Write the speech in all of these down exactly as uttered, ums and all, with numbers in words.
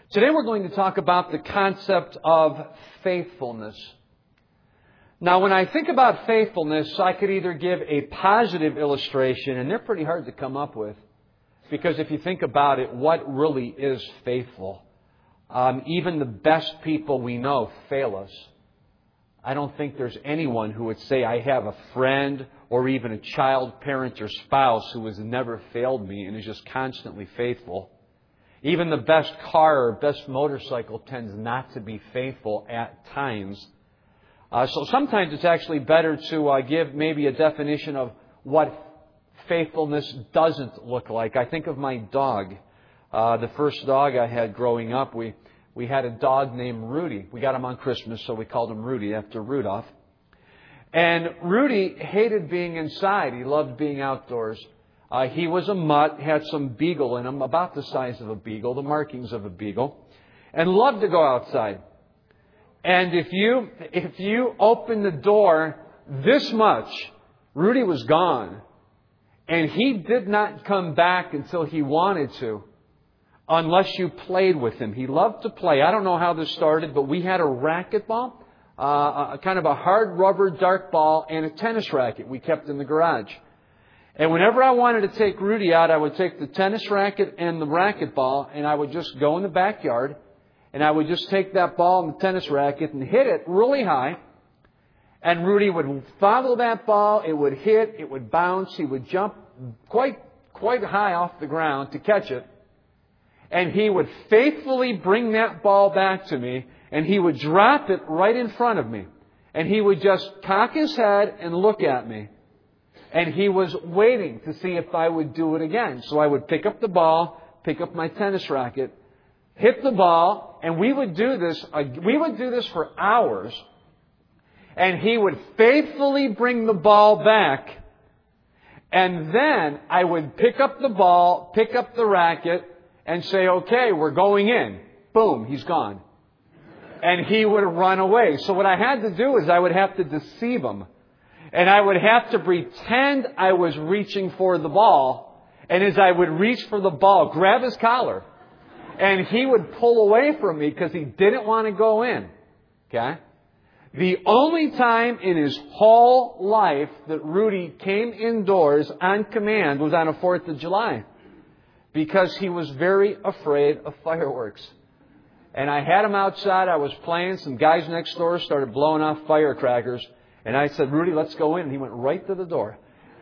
Today we're going to talk about the concept of faithfulness. Now, when I think about faithfulness, I could either give a positive illustration, and they're pretty hard to come up with. Because if you think about it, what really is faithful? Um, even the best people we know fail us. I don't think there's anyone who would say, I have a friend or even a child, parent, or spouse who has never failed me and is just constantly faithful. Even the best car or best motorcycle tends not to be faithful at times. Uh, so sometimes it's actually better to uh, give maybe a definition of what faithfulness doesn't look like. I think of my dog. Uh, the first dog I had growing up, we, we had a dog named Rudy. We got him on Christmas, so we called him Rudy after Rudolph. And Rudy hated being inside. He loved being outdoors. Uh, he was a mutt, had some beagle in him, about the size of a beagle, the markings of a beagle, and loved to go outside. And if you if you opened the door this much, Rudy was gone. And he did not come back until he wanted to, unless you played with him. He loved to play. I don't know how this started, but we had a racquetball, uh, a kind of a hard rubber dart ball, and a tennis racket we kept in the garage. And whenever I wanted to take Rudy out, I would take the tennis racket and the racquetball, and I would just go in the backyard, and I would just take that ball and the tennis racket and hit it really high. And Rudy would follow that ball. It would hit. It would bounce. He would jump quite, quite high off the ground to catch it. And he would faithfully bring that ball back to me, and he would drop it right in front of me. And he would just cock his head and look at me. And he was waiting to see if I would do it again. So I would pick up the ball, pick up my tennis racket, hit the ball, and we would do this. We would do this for hours. And he would faithfully bring the ball back. And then I would pick up the ball, pick up the racket, and say, okay, we're going in. Boom, he's gone. And he would run away. So what I had to do is I would have to deceive him. And I would have to pretend I was reaching for the ball. And as I would reach for the ball, grab his collar. And he would pull away from me because he didn't want to go in. Okay? The only time in his whole life that Rudy came indoors on command was on a fourth of July. Because he was very afraid of fireworks. And I had him outside. I was playing. Some guys next door started blowing off firecrackers. And I said, Rudy, let's go in. And he went right to the door.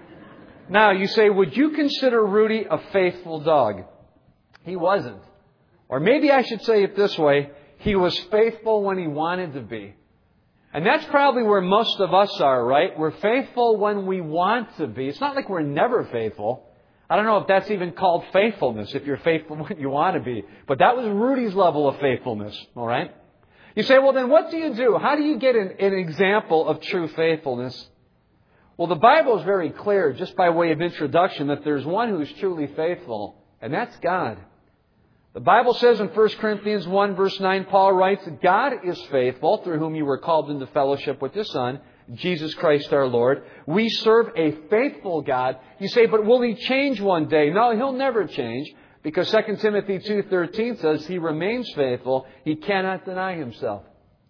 Now, you say, would you consider Rudy a faithful dog? He wasn't. Or maybe I should say it this way. He was faithful when he wanted to be. And that's probably where most of us are, right? We're faithful when we want to be. It's not like we're never faithful. I don't know if that's even called faithfulness, if you're faithful when you want to be. But that was Rudy's level of faithfulness, all right? You say, well, then what do you do? How do you get an, an example of true faithfulness? Well, the Bible is very clear, just by way of introduction, that there's one who is truly faithful, and that's God. The Bible says in First Corinthians one, verse nine, Paul writes, God is faithful, through whom you were called into fellowship with His Son, Jesus Christ our Lord. We serve a faithful God. You say, but will He change one day? No, He'll never change. Because Second Timothy two thirteen says He remains faithful. He cannot deny Himself.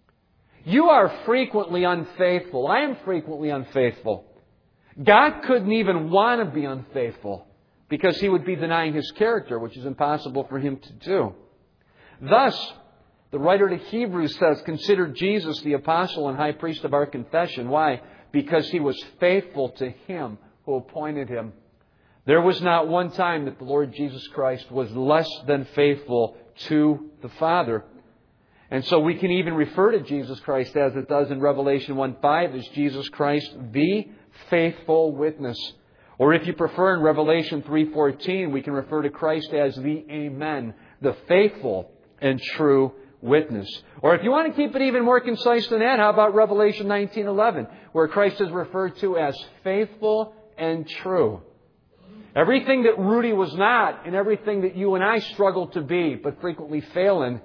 You are frequently unfaithful. I am frequently unfaithful. God couldn't even want to be unfaithful because He would be denying His character, which is impossible for Him to do. Thus, the writer to Hebrews says, consider Jesus the apostle and high priest of our confession. Why? Because He was faithful to Him who appointed Him. There was not one time that the Lord Jesus Christ was less than faithful to the Father. And so we can even refer to Jesus Christ as it does in Revelation one five as Jesus Christ, the faithful witness. Or if you prefer in Revelation three fourteen, we can refer to Christ as the Amen, the faithful and true witness. Or if you want to keep it even more concise than that, how about Revelation nineteen eleven, where Christ is referred to as faithful and true. Everything that Rudy was not and everything that you and I struggle to be but frequently fail in,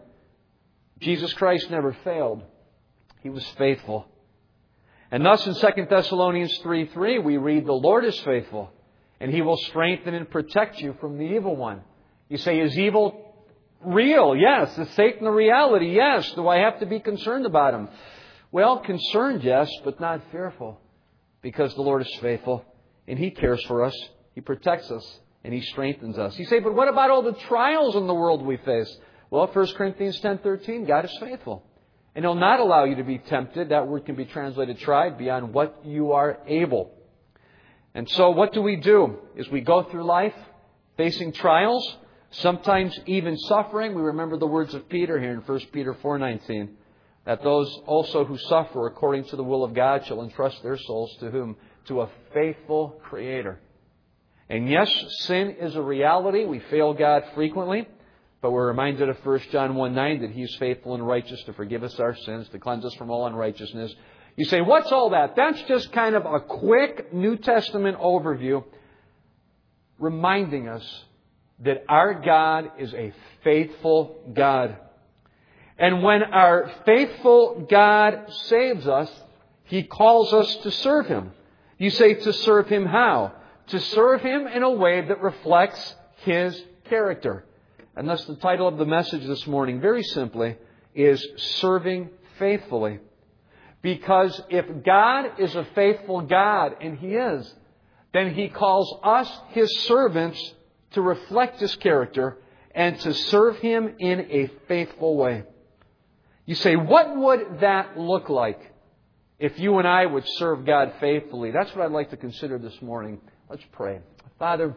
Jesus Christ never failed. He was faithful. And thus in Second Thessalonians three three we read, the Lord is faithful and He will strengthen and protect you from the evil one. You say, is evil real? Yes. Is Satan a reality? Yes. Do I have to be concerned about him? Well, concerned, yes, but not fearful. Because the Lord is faithful and He cares for us. He protects us and He strengthens us. You say, but what about all the trials in the world we face? Well, First Corinthians ten thirteen, God is faithful. And He'll not allow you to be tempted. That word can be translated tried beyond what you are able. And so what do we do? As we go through life, facing trials, sometimes even suffering. We remember the words of Peter here in First Peter four nineteen. That those also who suffer according to the will of God shall entrust their souls to whom? To a faithful Creator. And yes, sin is a reality. We fail God frequently. But we're reminded of First John one nine that He is faithful and righteous to forgive us our sins, to cleanse us from all unrighteousness. You say, what's all that? That's just kind of a quick New Testament overview reminding us that our God is a faithful God. And when our faithful God saves us, He calls us to serve Him. You say, to serve Him how? To serve Him in a way that reflects His character. And thus the title of the message this morning, very simply, is Serving Faithfully. Because if God is a faithful God, and He is, then He calls us, His servants, to reflect His character and to serve Him in a faithful way. You say, what would that look like if you and I would serve God faithfully? That's what I'd like to consider this morning. Let's pray. Father,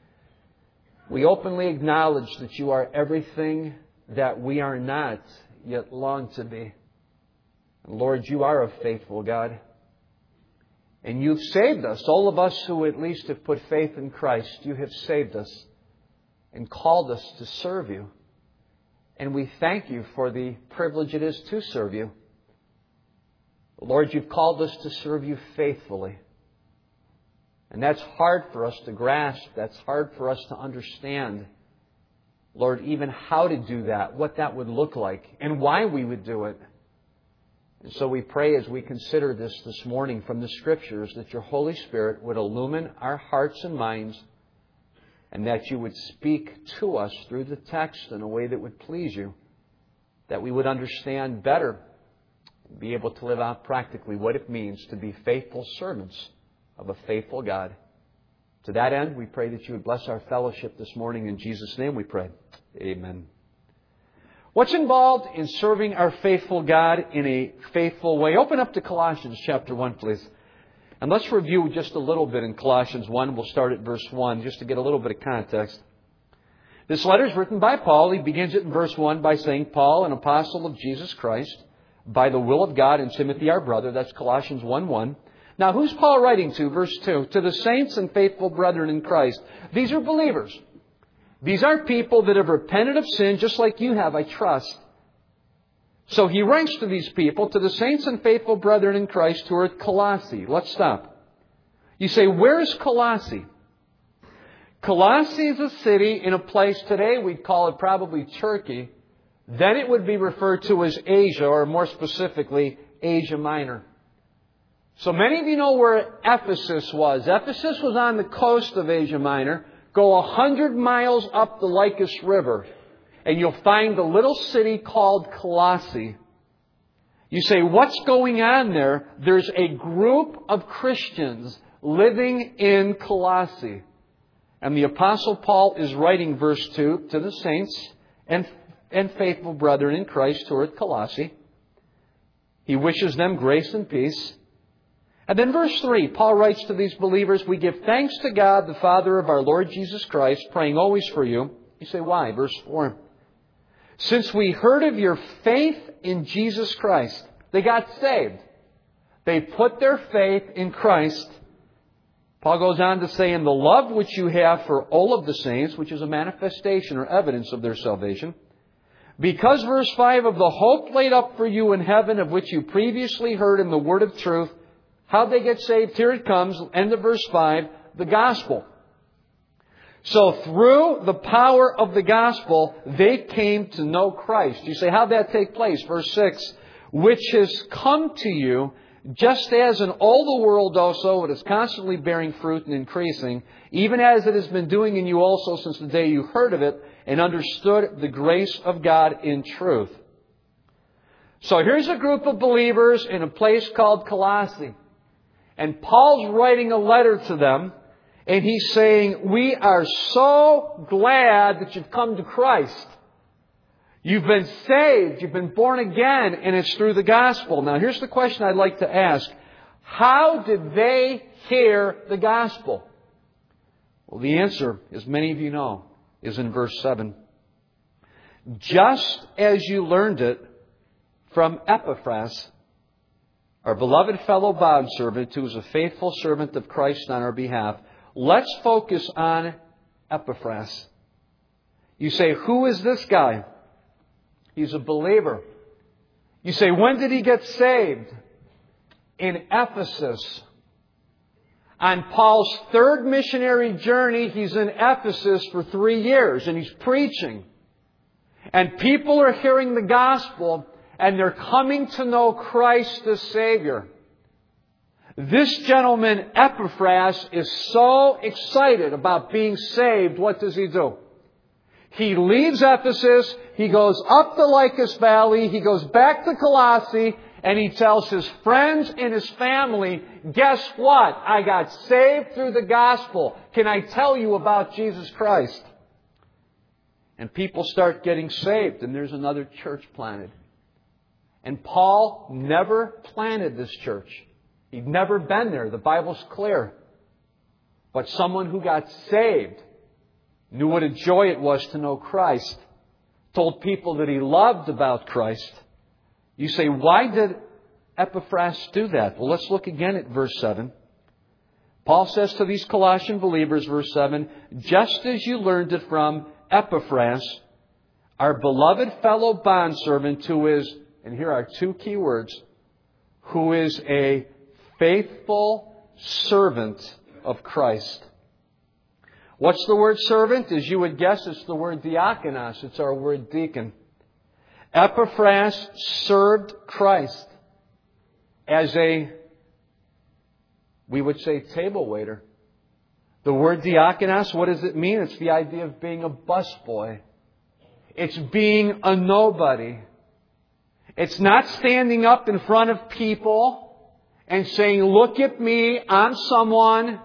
we openly acknowledge that You are everything that we are not, yet long to be. And Lord, You are a faithful God. And You've saved us. All of us who at least have put faith in Christ, You have saved us and called us to serve You. And we thank You for the privilege it is to serve You. Lord, You've called us to serve You faithfully. And that's hard for us to grasp. That's hard for us to understand. Lord, even how to do that, what that would look like, and why we would do it. And so we pray as we consider this this morning from the Scriptures that Your Holy Spirit would illumine our hearts and minds, and that You would speak to us through the text in a way that would please You, that we would understand better, be able to live out practically what it means to be faithful servants of a faithful God. To that end, we pray that You would bless our fellowship this morning. In Jesus' name we pray. Amen. What's involved in serving our faithful God in a faithful way? Open up to Colossians chapter one, please. And let's review just a little bit in Colossians one. We'll start at verse one just to get a little bit of context. This letter is written by Paul. He begins it in verse one by saying, Paul, an apostle of Jesus Christ, by the will of God, and Timothy our brother. That's Colossians one one. Now, who's Paul writing to? Verse two. To the saints and faithful brethren in Christ. These are believers. These are people that have repented of sin just like you have, I trust. So he writes to these people, to the saints and faithful brethren in Christ who are at Colossae. Let's stop. You say, where is Colossae? Colossae is a city in a place today, we'd call it probably Turkey. Then it would be referred to as Asia, or more specifically, Asia Minor. So many of you know where Ephesus was. Ephesus was on the coast of Asia Minor. Go a hundred miles up the Lycus River, and you'll find a little city called Colossae. You say, what's going on there? There's a group of Christians living in Colossae. And the Apostle Paul is writing verse two to the saints and, and faithful brethren in Christ who are at Colossae. He wishes them grace and peace. And then verse three, Paul writes to these believers, we give thanks to God, the Father of our Lord Jesus Christ, praying always for you. You say, why? Verse four. Since we heard of your faith in Jesus Christ, they got saved. They put their faith in Christ. Paul goes on to say, in the love which you have for all of the saints, which is a manifestation or evidence of their salvation. Because, verse five, of the hope laid up for you in heaven, of which you previously heard in the word of truth. How'd they get saved? Here it comes, end of verse five, the gospel. So through the power of the gospel, they came to know Christ. You say, how'd that take place? Verse six, which has come to you, just as in all the world also, it is constantly bearing fruit and increasing, even as it has been doing in you also since the day you heard of it, and understood the grace of God in truth. So here's a group of believers in a place called Colossae. And Paul's writing a letter to them. And he's saying, we are so glad that you've come to Christ. You've been saved. You've been born again. And it's through the gospel. Now here's the question I'd like to ask. How did they hear the gospel? Well, the answer, as many of you know, is in verse seven. Just as you learned it from Epaphras, our beloved fellow bondservant, who is a faithful servant of Christ on our behalf. Let's focus on Epaphras. You say, who is this guy? He's a believer. You say, when did he get saved? In Ephesus. On Paul's third missionary journey, he's in Ephesus for three years and he's preaching. And people are hearing the gospel and they're coming to know Christ as Savior. This gentleman, Epaphras, is so excited about being saved. What does he do? He leaves Ephesus, he goes up the Lycus Valley, he goes back to Colossae, and he tells his friends and his family, guess what? I got saved through the gospel. Can I tell you about Jesus Christ? And people start getting saved, and there's another church planted. And Paul never planted this church. He'd never been there. The Bible's clear. But someone who got saved knew what a joy it was to know Christ. Told people that he loved about Christ. You say, why did Epaphras do that? Well, let's look again at verse seven. Paul says to these Colossian believers, verse seven, just as you learned it from Epaphras, our beloved fellow bondservant, who is, and here are two key words, who is a faithful servant of Christ. What's the word servant? As you would guess, it's the word diakonos. It's our word deacon. Epaphras served Christ as a, we would say, table waiter. The word diakonos, what does it mean? It's the idea of being a busboy. It's being a nobody. It's not standing up in front of people and saying, look at me, I'm someone.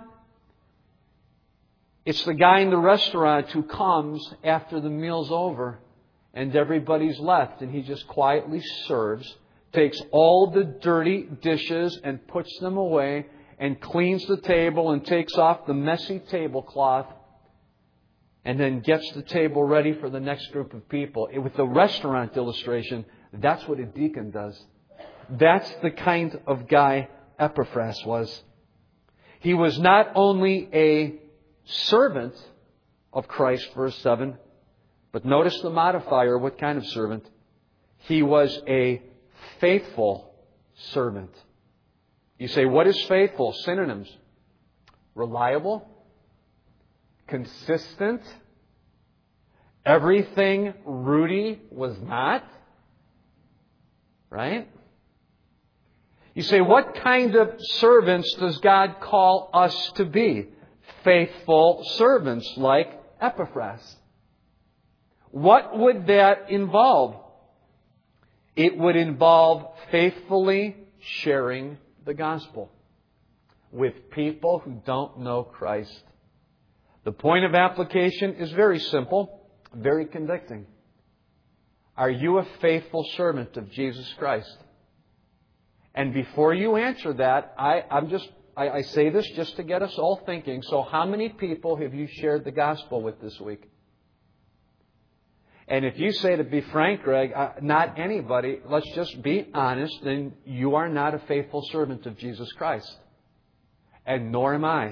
It's the guy in the restaurant who comes after the meal's over and everybody's left and he just quietly serves, takes all the dirty dishes and puts them away and cleans the table and takes off the messy tablecloth and then gets the table ready for the next group of people. With the restaurant illustration, that's what a deacon does. That's the kind of guy Epaphras was. He was not only a servant of Christ, verse seven, but notice the modifier. What kind of servant? He was a faithful servant. You say, what is faithful? Synonyms. Reliable. Consistent. Everything Rudy was not. Right? You say, what kind of servants does God call us to be? Faithful servants like Epaphras. What would that involve? It would involve faithfully sharing the gospel with people who don't know Christ. The point of application is very simple, very convicting. Are you a faithful servant of Jesus Christ? And before you answer that, I, I'm just I, I say this just to get us all thinking. So how many people have you shared the gospel with this week? And if you say, to be frank, Greg, uh, not anybody, let's just be honest, then you are not a faithful servant of Jesus Christ. And nor am I.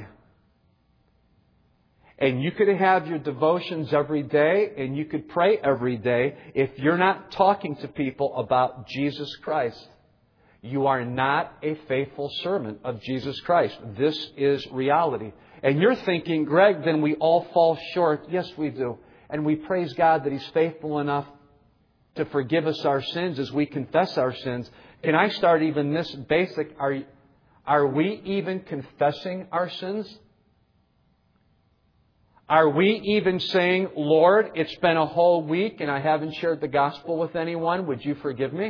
And you could have your devotions every day, and you could pray every day. If you're not talking to people about Jesus Christ, you are not a faithful servant of Jesus Christ. This is reality. And you're thinking, Greg, then we all fall short. Yes, we do. And we praise God that He's faithful enough to forgive us our sins as we confess our sins. Can I start even this basic? Are, are we even confessing our sins? Are we even saying, Lord, it's been a whole week and I haven't shared the gospel with anyone. Would you forgive me?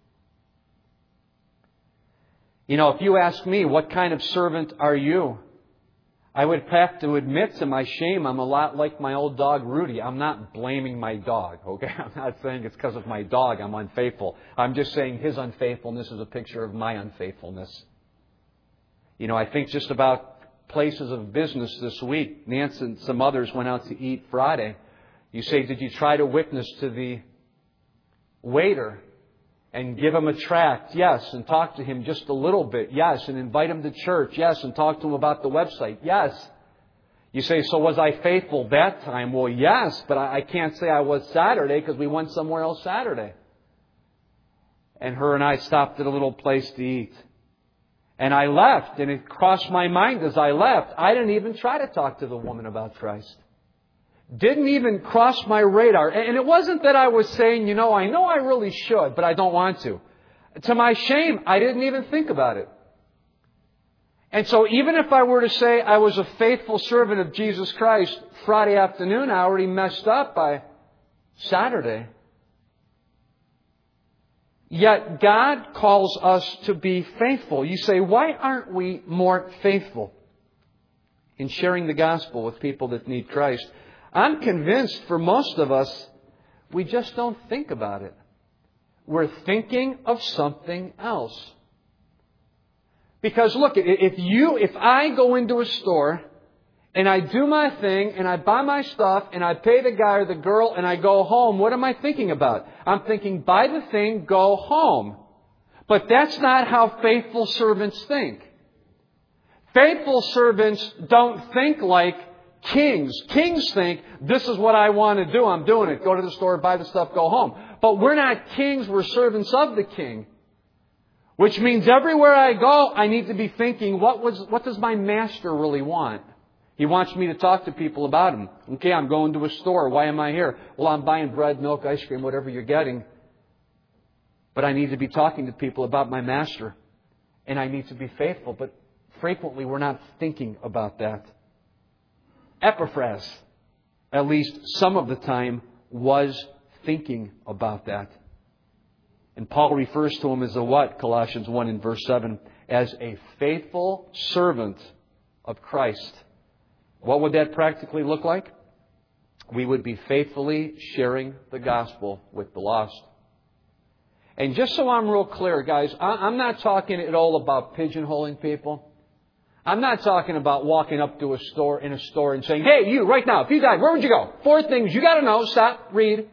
You know, if you ask me, what kind of servant are you? I would have to admit to my shame, I'm a lot like my old dog Rudy. I'm not blaming my dog, okay? I'm not saying it's because of my dog I'm unfaithful. I'm just saying his unfaithfulness is a picture of my unfaithfulness. You know, I think just about places of business this week. Nancy and some others went out to eat Friday. You say, did you try to witness to the waiter and give him a tract? Yes. And talk to him just a little bit? Yes. And invite him to church? Yes. And talk to him about the website? Yes. You say, so was I faithful that time? Well, yes, but I can't say I was Saturday because we went somewhere else Saturday. And her and I stopped at a little place to eat. And I left, and it crossed my mind as I left. I didn't even try to talk to the woman about Christ. Didn't even cross my radar. And it wasn't that I was saying, you know, I know I really should, but I don't want to. To my shame, I didn't even think about it. And so even if I were to say I was a faithful servant of Jesus Christ Friday afternoon, I already messed up by Saturday. Yet God calls us to be faithful. You say, why aren't we more faithful in sharing the gospel with people that need Christ? I'm convinced for most of us, we just don't think about it. We're thinking of something else. Because look, if you, if I go into a store and I do my thing and I buy my stuff and I pay the guy or the girl and I go home, what am I thinking about? I'm thinking, buy the thing, go home. But that's not how faithful servants think. Faithful servants don't think like kings. Kings think, this is what I want to do. I'm doing it. Go to the store, buy the stuff, go home. But we're not kings. We're servants of the King. Which means everywhere I go, I need to be thinking, what was, what does my master really want? He wants me to talk to people about Him. Okay, I'm going to a store. Why am I here? Well, I'm buying bread, milk, ice cream, whatever you're getting. But I need to be talking to people about my Master. And I need to be faithful. But frequently we're not thinking about that. Epaphras, at least some of the time, was thinking about that. And Paul refers to him as a what? Colossians one in verse seven. As a faithful servant of Christ. What would that practically look like? We would be faithfully sharing the gospel with the lost. And just so I'm real clear, guys, I'm not talking at all about pigeonholing people. I'm not talking about walking up to a store in a store and saying, hey, you, right now, if you died, where would you go? Four things you got to know. Stop, read.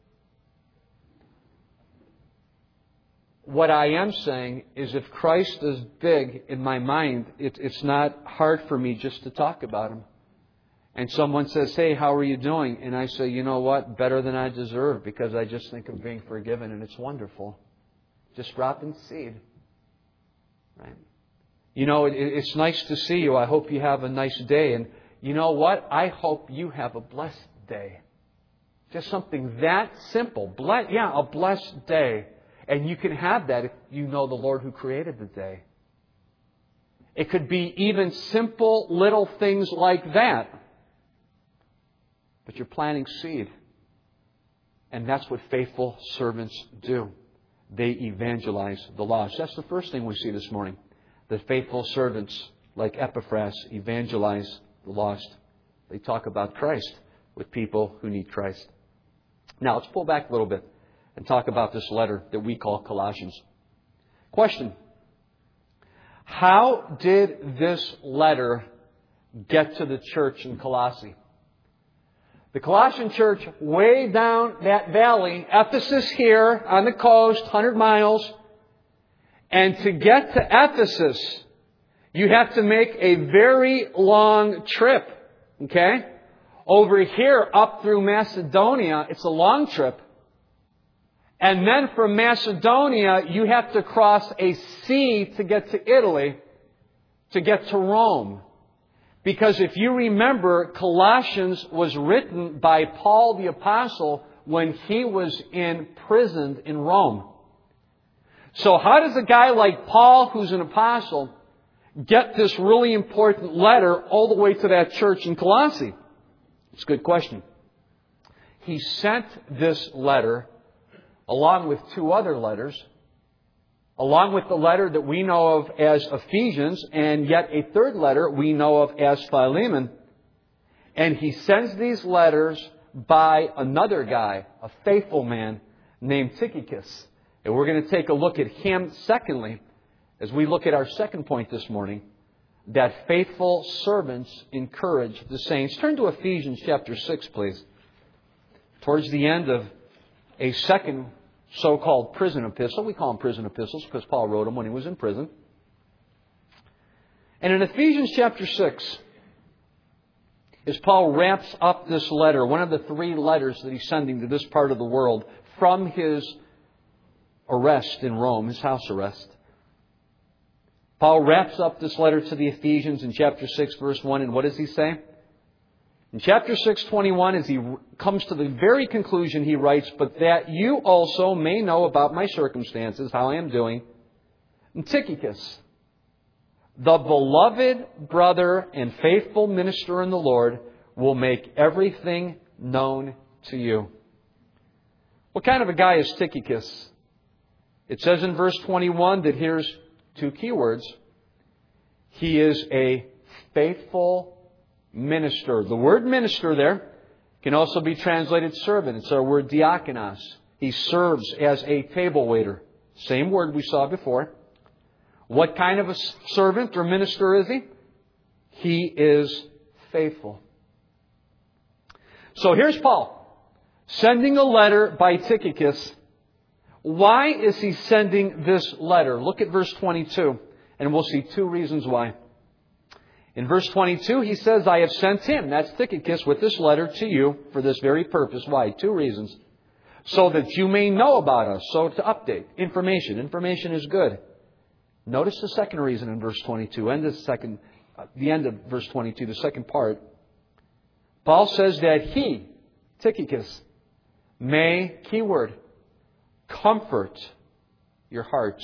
What I am saying is if Christ is big in my mind, it, it's not hard for me just to talk about Him. And someone says, hey, how are you doing? And I say, you know what? Better than I deserve because I just think of being forgiven and it's wonderful. Just dropping seed. Right? You know, it, it's nice to see you. I hope you have a nice day. And you know what? I hope you have a blessed day. Just something that simple. Bless, yeah, a blessed day. And you can have that if you know the Lord who created the day. It could be even simple little things like that. But you're planting seed. And that's what faithful servants do. They evangelize the lost. That's the first thing we see this morning. The faithful servants, like Epaphras, evangelize the lost. They talk about Christ with people who need Christ. Now, let's pull back a little bit and talk about this letter that we call Colossians. Question. How did this letter get to the church in Colossae? The Colossian church, way down that valley, Ephesus here on the coast, one hundred miles. And to get to Ephesus, you have to make a very long trip. Okay? Over here, up through Macedonia, it's a long trip. And then from Macedonia, you have to cross a sea to get to Italy, to get to Rome. Because if you remember, Colossians was written by Paul the Apostle when he was imprisoned in Rome. So how does a guy like Paul, who's an apostle, get this really important letter all the way to that church in Colossae? It's a good question. He sent this letter along with two other letters, along with the letter that we know of as Ephesians, and yet a third letter we know of as Philemon. And he sends these letters by another guy, a faithful man named Tychicus. And we're going to take a look at him secondly, as we look at our second point this morning, that faithful servants encourage the saints. Turn to Ephesians chapter six, please. Towards the end of a second so-called prison epistle. We call them prison epistles because Paul wrote them when he was in prison. And in Ephesians chapter six, as Paul wraps up this letter, one of the three letters that he's sending to this part of the world from his arrest in Rome, his house arrest, Paul wraps up this letter to the Ephesians in chapter six, verse one, and what does he say? In chapter six, twenty-one, as he comes to the very conclusion, he writes, "But that you also may know about my circumstances, how I am doing, and Tychicus, the beloved brother and faithful minister in the Lord, will make everything known to you." What kind of a guy is Tychicus? It says in verse twenty-one that here's two key words. He is a faithful minister. The word minister there can also be translated servant. It's our word diakonos. He serves as a table waiter. Same word we saw before. What kind of a servant or minister is he? He is faithful. So here's Paul sending a letter by Tychicus. Why is he sending this letter? Look at verse twenty-two, and we'll see two reasons why. In verse twenty-two, he says, "I have sent him," that's Tychicus, "with this letter to you for this very purpose." Why? Two reasons. So that you may know about us. So to update. Information. Information is good. Notice the second reason in verse twenty-two, and the second, the end of verse twenty-two, the second part. Paul says that he, Tychicus, may, keyword, comfort your hearts.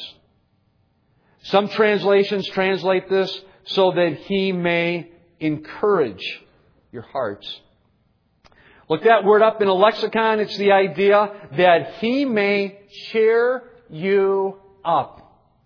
Some translations translate this so that he may encourage your hearts. Look that word up in a lexicon. It's the idea that he may cheer you up.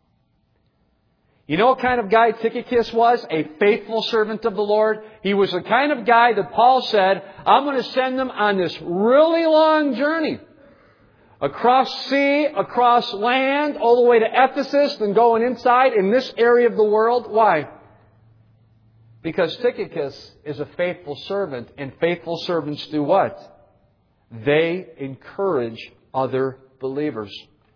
You know what kind of guy Tychicus was? A faithful servant of the Lord. He was the kind of guy that Paul said, "I'm going to send them on this really long journey. Across sea, across land, all the way to Ephesus, then going inside in this area of the world." Why? Because Tychicus is a faithful servant, and faithful servants do what? They encourage other believers.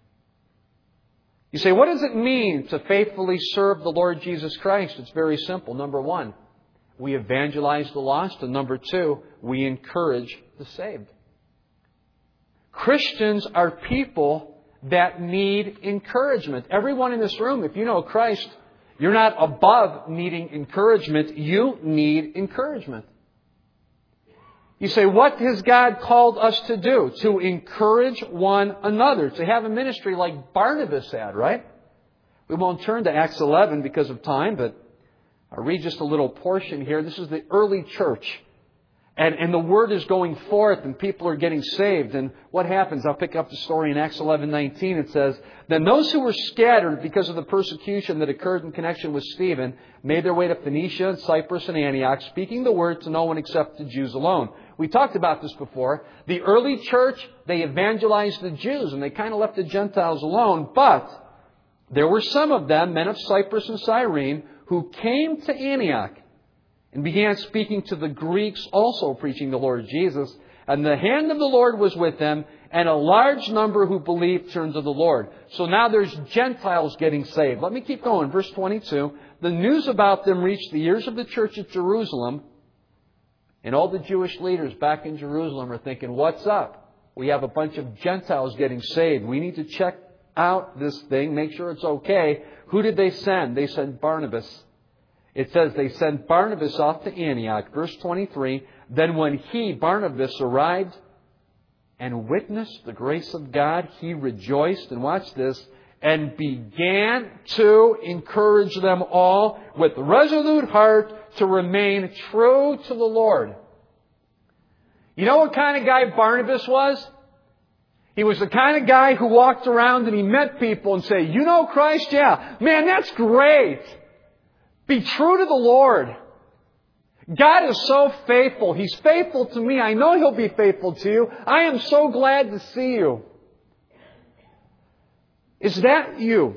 You say, what does it mean to faithfully serve the Lord Jesus Christ? It's very simple. Number one, we evangelize the lost, and number two, we encourage the saved. Christians are people that need encouragement. Everyone in this room, if you know Christ, you're not above needing encouragement. You need encouragement. You say, what has God called us to do? To encourage one another. To have a ministry like Barnabas had, right? We won't turn to Acts eleven because of time, but I'll read just a little portion here. This is the early church. And, and the word is going forth and people are getting saved. And what happens? I'll pick up the story in Acts eleven nineteen. It says, "Then those who were scattered because of the persecution that occurred in connection with Stephen made their way to Phoenicia and Cyprus and Antioch, speaking the word to no one except the Jews alone." We talked about this before. The early church, they evangelized the Jews and they kind of left the Gentiles alone. But there were some of them, men of Cyprus and Cyrene, who came to Antioch and began speaking to the Greeks, also preaching the Lord Jesus. And the hand of the Lord was with them, and a large number who believed turned to the Lord. So now there's Gentiles getting saved. Let me keep going. Verse twenty-two. "The news about them reached the ears of the church at Jerusalem." And all the Jewish leaders back in Jerusalem are thinking, what's up? We have a bunch of Gentiles getting saved. We need to check out this thing, make sure it's okay. Who did they send? They sent Barnabas. It says they sent Barnabas off to Antioch. Verse twenty-three, "Then when he, Barnabas, arrived and witnessed the grace of God, he rejoiced," and watch this, "and began to encourage them all with resolute heart to remain true to the Lord." You know what kind of guy Barnabas was? He was the kind of guy who walked around and he met people and said, you know Christ? Yeah. Man, that's great. Be true to the Lord. God is so faithful. He's faithful to me. I know He'll be faithful to you. I am so glad to see you. Is that you?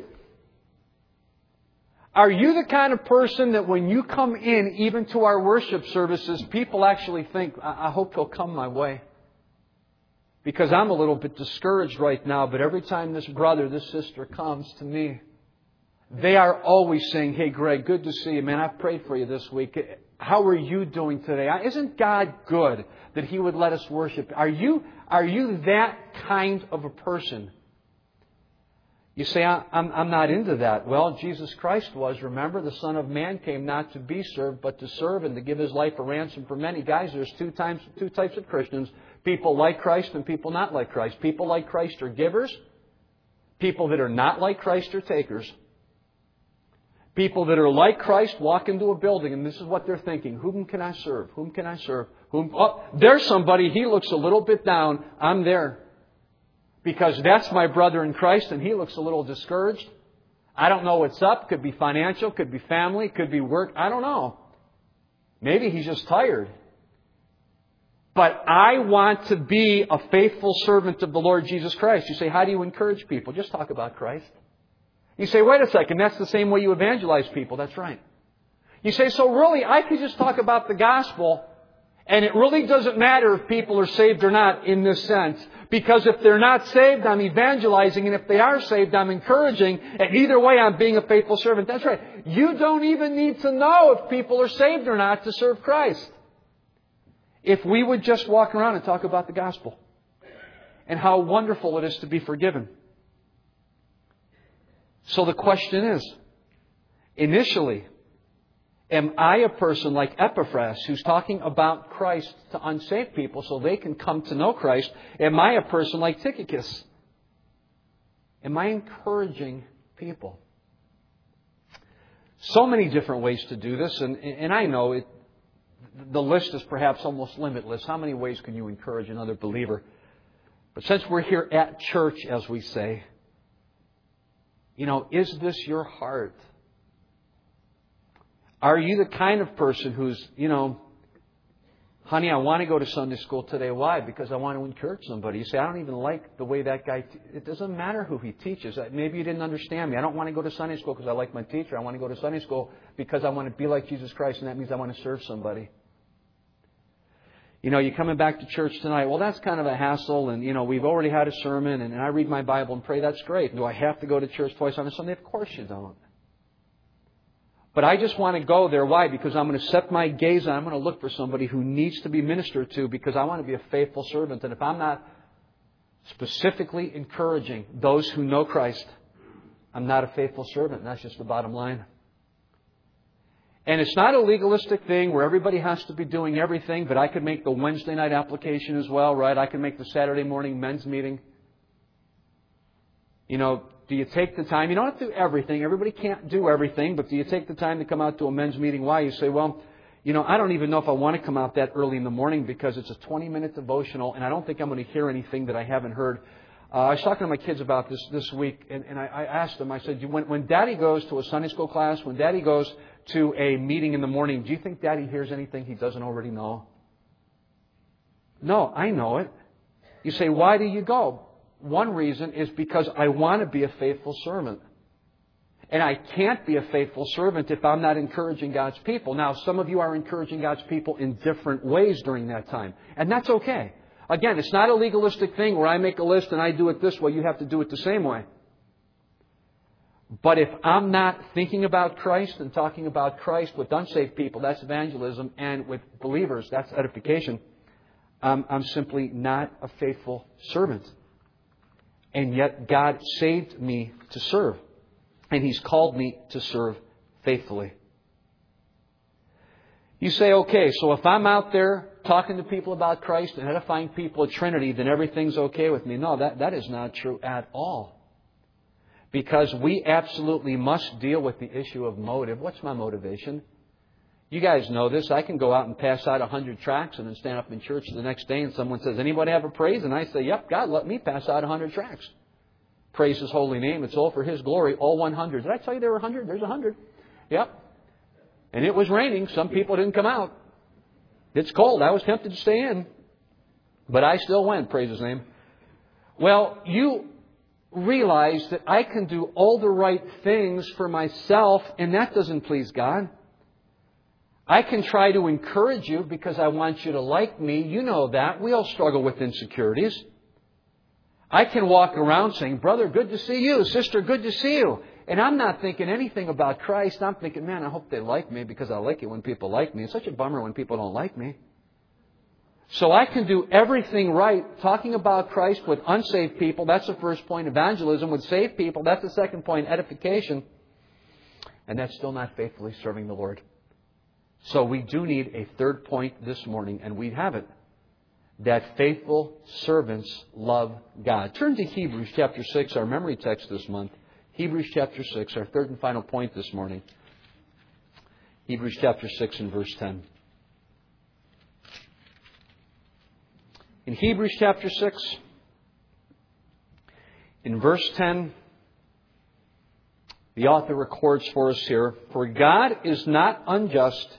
Are you the kind of person that when you come in, even to our worship services, people actually think, I, I hope he'll come my way? Because I'm a little bit discouraged right now, but every time this brother, this sister comes to me, they are always saying, hey Greg, good to see you, man. I prayed for you this week. How are you doing today? Isn't God good that He would let us worship? Are you, are you that kind of a person? You say, I'm, I'm not into that. Well, Jesus Christ was. Remember, the Son of Man came not to be served, but to serve and to give His life a ransom for many. Guys, there's two types, two types of Christians. People like Christ and people not like Christ. People like Christ are givers. People that are not like Christ are takers. People that are like Christ walk into a building and this is what they're thinking. Whom can I serve? Whom can I serve? Whom? Oh, there's somebody. He looks a little bit down. I'm there. Because that's my brother in Christ and he looks a little discouraged. I don't know what's up. Could be financial, could be family, could be work. I don't know. Maybe he's just tired. But I want to be a faithful servant of the Lord Jesus Christ. You say, how do you encourage people? Just talk about Christ. You say, wait a second, that's the same way you evangelize people. That's right. You say, so really, I could just talk about the gospel and it really doesn't matter if people are saved or not in this sense. Because if they're not saved, I'm evangelizing. And if they are saved, I'm encouraging. And either way, I'm being a faithful servant. That's right. You don't even need to know if people are saved or not to serve Christ. If we would just walk around and talk about the gospel. And how wonderful it is to be forgiven. So the question is, initially, am I a person like Epaphras who's talking about Christ to unsaved people so they can come to know Christ? Am I a person like Tychicus? Am I encouraging people? So many different ways to do this, and, and I know it, the list is perhaps almost limitless. How many ways can you encourage another believer? But since we're here at church, as we say, you know, is this your heart? Are you the kind of person who's, you know, honey, I want to go to Sunday school today. Why? Because I want to encourage somebody. You say, I don't even like the way that guy... Te-. It doesn't matter who he teaches. Maybe you didn't understand me. I don't want to go to Sunday school because I like my teacher. I want to go to Sunday school because I want to be like Jesus Christ, and that means I want to serve somebody. You know, you're coming back to church tonight. Well, that's kind of a hassle, and, you know, we've already had a sermon, and, and I read my Bible and pray. That's great. Do I have to go to church twice on a Sunday? Of course you don't. But I just want to go there. Why? Because I'm going to set my gaze on. I'm going to look for somebody who needs to be ministered to because I want to be a faithful servant. And if I'm not specifically encouraging those who know Christ, I'm not a faithful servant. And that's just the bottom line. And it's not a legalistic thing where everybody has to be doing everything, but I could make the Wednesday night application as well, right? I can make the Saturday morning men's meeting. You know, do you take the time? You don't have to do everything. Everybody can't do everything, but do you take the time to come out to a men's meeting? Why? You say, well, you know, I don't even know if I want to come out that early in the morning because it's a twenty-minute devotional, and I don't think I'm going to hear anything that I haven't heard. Uh, I was talking to my kids about this this week, and, and I, I asked them, I said, when, when Daddy goes to a Sunday school class, when Daddy goes to a meeting in the morning, do you think Daddy hears anything he doesn't already know? No, I know it. You say, why do you go? One reason is because I want to be a faithful servant. And I can't be a faithful servant if I'm not encouraging God's people. Now, some of you are encouraging God's people in different ways during that time. And that's okay. Again, it's not a legalistic thing where I make a list and I do it this way. You have to do it the same way. But if I'm not thinking about Christ and talking about Christ with unsaved people, that's evangelism. And with believers, that's edification. Um, I'm simply not a faithful servant. And yet God saved me to serve. And He's called me to serve faithfully. You say, okay, so if I'm out there talking to people about Christ and edifying people at Trinity, then everything's okay with me. No, that, that is not true at all. Because we absolutely must deal with the issue of motive. What's my motivation? You guys know this. I can go out and pass out a hundred tracts and then stand up in church the next day and someone says, anybody have a praise? And I say, yep, God, let me pass out a hundred tracts. Praise His holy name. It's all for His glory. All one hundred. Did I tell you there were a hundred? There's a hundred. Yep. And it was raining. Some people didn't come out. It's cold. I was tempted to stay in. But I still went. Praise His name. Well, you realize that I can do all the right things for myself, and that doesn't please God. I can try to encourage you because I want you to like me. You know that. We all struggle with insecurities. I can walk around saying, brother, good to see you. Sister, good to see you. And I'm not thinking anything about Christ. I'm thinking, man, I hope they like me because I like it when people like me. It's such a bummer when people don't like me. So I can do everything right. Talking about Christ with unsaved people, that's the first point, evangelism. With saved people, that's the second point, edification. And that's still not faithfully serving the Lord. So we do need a third point this morning, and we have it. That faithful servants love God. Turn to Hebrews chapter six, our memory text this month. Hebrews chapter six, our third and final point this morning. Hebrews chapter six and verse ten. In Hebrews chapter six, in verse ten, the author records for us here, for God is not unjust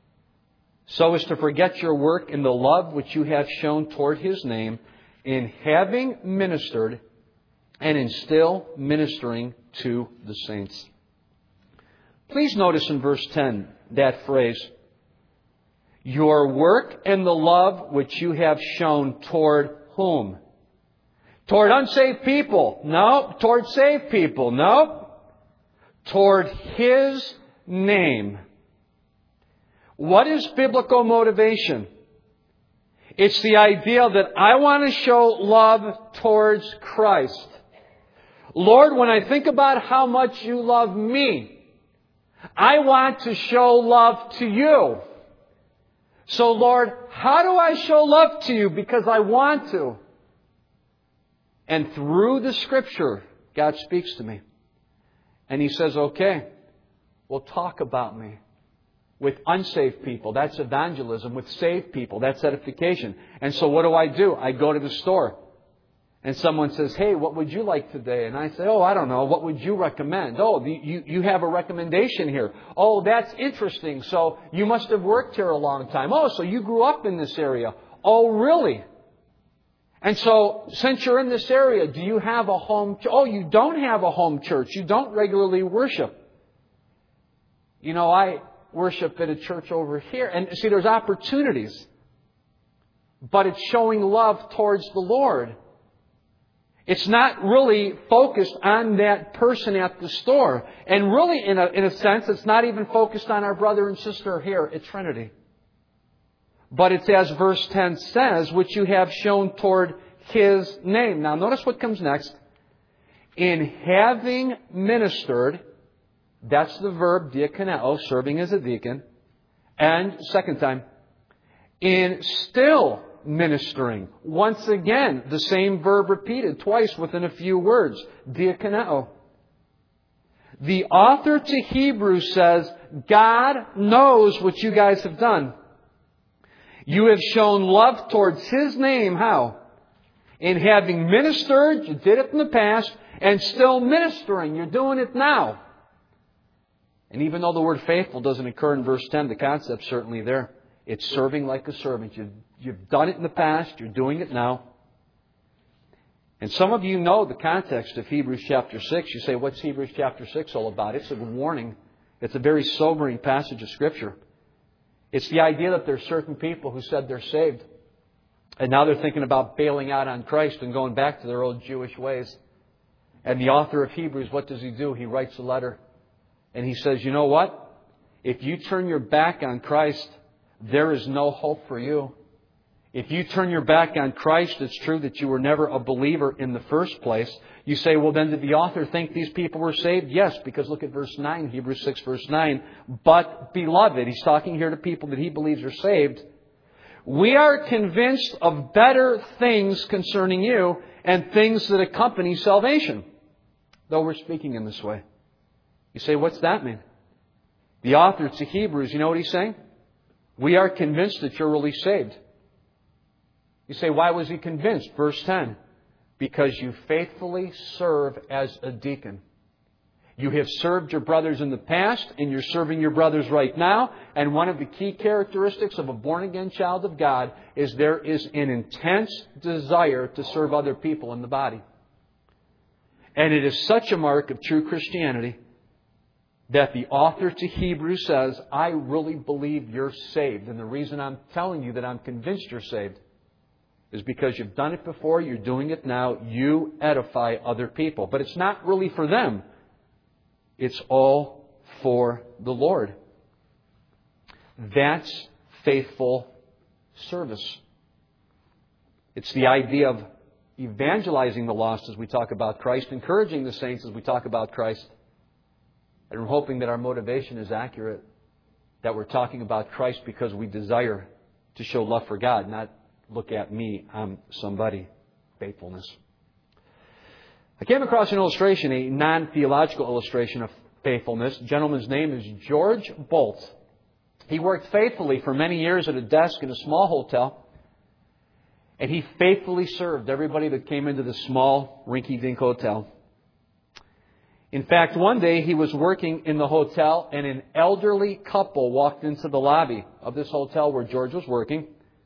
so as to forget your work in the love which you have shown toward His name, in having ministered and in still ministering to the saints. Please notice in verse ten that phrase, your work and the love which you have shown toward whom? Toward unsaved people? No. Toward saved people? No. Toward His name. What is biblical motivation? It's the idea that I want to show love towards Christ. Lord, when I think about how much you love me, I want to show love to you. So, Lord, how do I show love to you? Because I want to. And through the Scripture, God speaks to me. And He says, okay, well, talk about me. With unsaved people, that's evangelism. With saved people, that's edification. And so what do I do? I go to the store. And someone says, hey, what would you like today? And I say, oh, I don't know. What would you recommend? Oh, you, you have a recommendation here. Oh, that's interesting. So you must have worked here a long time. Oh, so you grew up in this area. Oh, really? And so since you're in this area, do you have a home? Ch- oh, you don't have a home church. You don't regularly worship. You know, I worship at a church over here. And see, there's opportunities. But it's showing love towards the Lord. It's not really focused on that person at the store. And really, in a, in a sense, it's not even focused on our brother and sister here at Trinity. But it's as verse ten says, which you have shown toward His name. Now notice what comes next. In having ministered, that's the verb diakoneo, serving as a deacon. And second time, in still ministering. Once again, the same verb repeated twice within a few words. Diakoneo. The author to Hebrews says, God knows what you guys have done. You have shown love towards His name. How? In having ministered, you did it in the past, and still ministering. You're doing it now. And even though the word faithful doesn't occur in verse ten, the concept's certainly there. It's serving like a servant. You've, you've done it in the past. You're doing it now. And some of you know the context of Hebrews chapter six. You say, what's Hebrews chapter six all about? It's a warning. It's a very sobering passage of Scripture. It's the idea that there's certain people who said they're saved. And now they're thinking about bailing out on Christ and going back to their old Jewish ways. And the author of Hebrews, what does he do? He writes a letter. And he says, you know what? If you turn your back on Christ, there is no hope for you. If you turn your back on Christ, it's true that you were never a believer in the first place. You say, well, then did the author think these people were saved? Yes, because look at verse nine, Hebrews six, verse nine. But, beloved, he's talking here to people that he believes are saved. We are convinced of better things concerning you and things that accompany salvation. Though we're speaking in this way. You say, what's that mean? The author to Hebrews, you know what he's saying? We are convinced that you're really saved. You say, why was he convinced? Verse ten. Because you faithfully serve as a deacon. You have served your brothers in the past, and you're serving your brothers right now. And one of the key characteristics of a born-again child of God is there is an intense desire to serve other people in the body. And it is such a mark of true Christianity that the author to Hebrews says, I really believe you're saved. And the reason I'm telling you that I'm convinced you're saved is because you've done it before, you're doing it now, you edify other people. But it's not really for them. It's all for the Lord. That's faithful service. It's the idea of evangelizing the lost as we talk about Christ, encouraging the saints as we talk about Christ, and we're hoping that our motivation is accurate, that we're talking about Christ because we desire to show love for God, not look at me, I'm somebody. Faithfulness. I came across an illustration, a non-theological illustration of faithfulness. The gentleman's name is George Bolt. He worked faithfully for many years at a desk in a small hotel. And he faithfully served everybody that came into the small, rinky-dink hotel. In fact, one day he was working in the hotel and an elderly couple walked into the lobby of this hotel where George was working.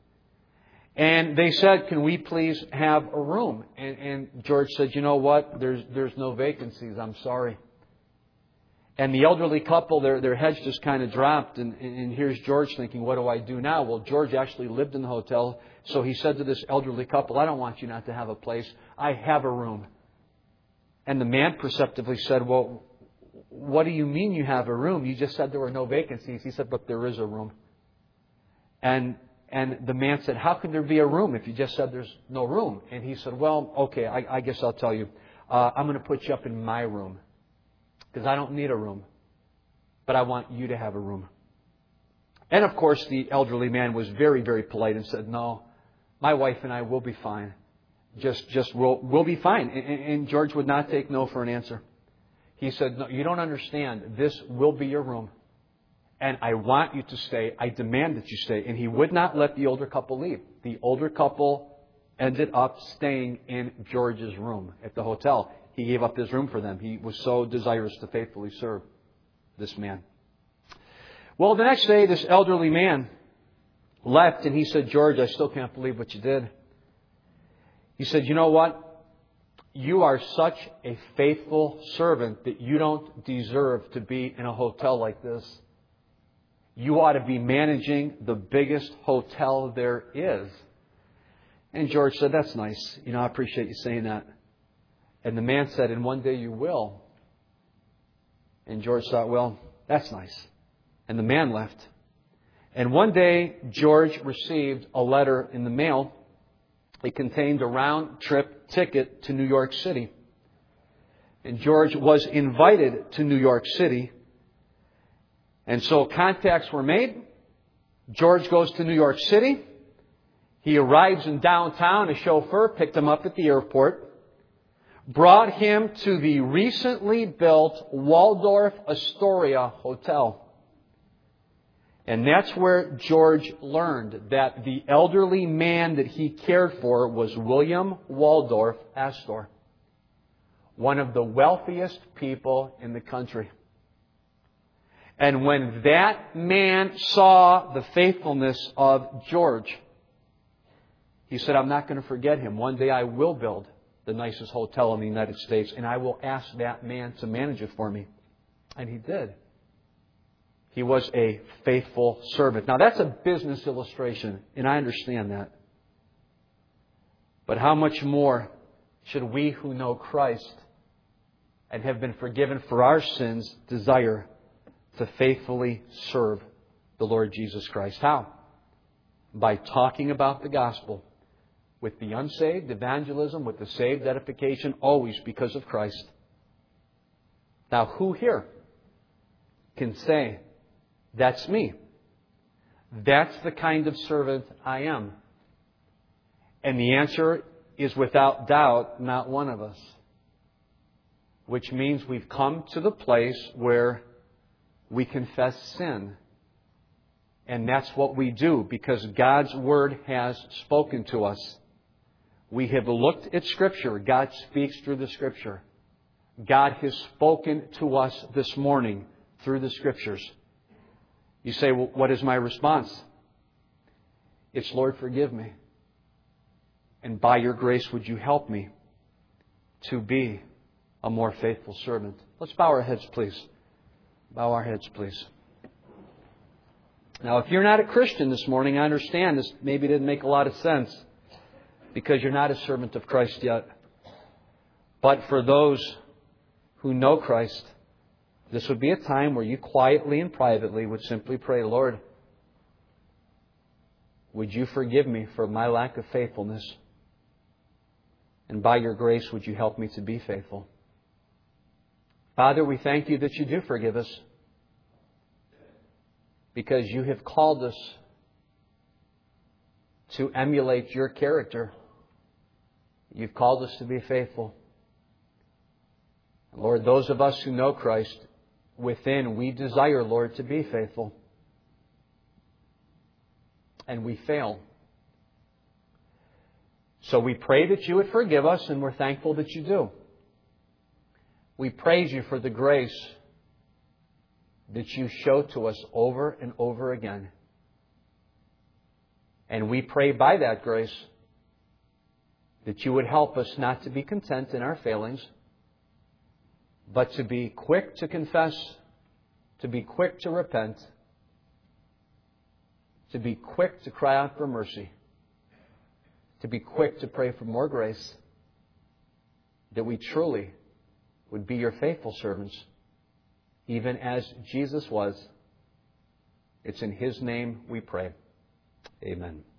And they said, can we please have a room? And, and George said, you know what? There's there's no vacancies. I'm sorry. And the elderly couple, their, their heads just kind of dropped. And, and here's George thinking, what do I do now? Well, George actually lived in the hotel. So he said to this elderly couple, I don't want you not to have a place. I have a room. And the man perceptively said, well, what do you mean you have a room? You just said there were no vacancies. He said, but there is a room. And And the man said, how can there be a room if you just said there's no room? And he said, well, okay, I, I guess I'll tell you. Uh, I'm going to put you up in my room because I don't need a room, but I want you to have a room. And of course, the elderly man was very, very polite and said, no, my wife and I will be fine. Just, just we'll, we'll be fine. And, and George would not take no for an answer. He said, no, you don't understand. This will be your room. And I want you to stay. I demand that you stay. And he would not let the older couple leave. The older couple ended up staying in George's room at the hotel. He gave up his room for them. He was so desirous to faithfully serve this man. Well, the next day, this elderly man left and he said, George, I still can't believe what you did. He said, you know what? You are such a faithful servant that you don't deserve to be in a hotel like this. You ought to be managing the biggest hotel there is. And George said, that's nice. You know, I appreciate you saying that. And the man said, and one day you will. And George thought, well, that's nice. And the man left. And one day, George received a letter in the mail. It contained a round-trip ticket to New York City. And George was invited to New York City. And so contacts were made. George goes to New York City. He arrives in downtown. A chauffeur picked him up at the airport, brought him to the recently built Waldorf Astoria Hotel. And that's where George learned that the elderly man that he cared for was William Waldorf Astor, one of the wealthiest people in the country. And when that man saw the faithfulness of George, he said, I'm not going to forget him. One day I will build the nicest hotel in the United States, and I will ask that man to manage it for me. And he did. He was a faithful servant. Now, that's a business illustration, and I understand that. But how much more should we who know Christ and have been forgiven for our sins desire to faithfully serve the Lord Jesus Christ? How? By talking about the gospel with the unsaved, evangelism, with the saved, edification, always because of Christ. Now, who here can say, that's me? That's the kind of servant I am. And the answer is without doubt, not one of us. Which means we've come to the place where we confess sin. And that's what we do because God's Word has spoken to us. We have looked at Scripture. God speaks through the Scripture. God has spoken to us this morning through the Scriptures. You say, well, what is my response? It's, Lord, forgive me. And by your grace, would you help me to be a more faithful servant? Let's bow our heads, please. Bow our heads, please. Now, if you're not a Christian this morning, I understand this maybe didn't make a lot of sense because you're not a servant of Christ yet. But for those who know Christ, this would be a time where you quietly and privately would simply pray, Lord, would you forgive me for my lack of faithfulness? And by your grace, would you help me to be faithful? Father, we thank you that you do forgive us because you have called us to emulate your character. You've called us to be faithful. Lord, those of us who know Christ, within we desire, Lord, to be faithful. And we fail. So we pray that you would forgive us, and we're thankful that you do. We praise you for the grace that you show to us over and over again. And we pray by that grace that you would help us not to be content in our failings, but to be quick to confess, to be quick to repent, to be quick to cry out for mercy, to be quick to pray for more grace, that we truly would be your faithful servants, even as Jesus was. It's in His name we pray. Amen.